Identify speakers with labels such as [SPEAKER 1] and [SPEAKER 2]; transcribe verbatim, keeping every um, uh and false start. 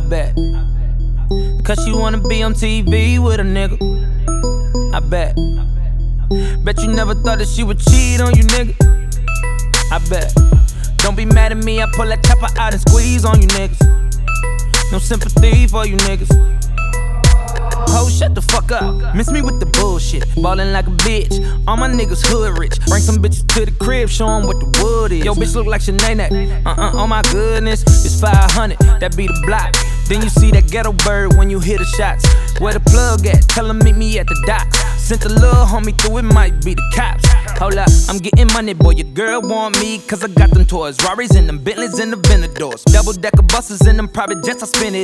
[SPEAKER 1] bet. Cause she wanna be on T V with a nigga. I bet. Bet you never thought that she would cheat on you, nigga. I bet. Don't be mad at me, I pull that chopper out and squeeze on you niggas. No sympathy for you niggas. Ho, shut the fuck up. Miss me with the bullshit. Ballin' like a bitch. All my niggas hood rich. Bring some bitches to the crib, show 'em what the wood is. Yo, bitch look like Sinead. Uh-uh, oh my goodness. It's five hundred, that be the block. Then you see that ghetto bird when you hear the shots. Where the plug at? Tell 'em meet me at the docks. Sent a little homie through, it might be the cops. Hold up, I'm getting money, boy, your girl want me. Cause I got them toys, Rarries and them Bentleys and the Venadors. Double decker buses and them private jets, I spin it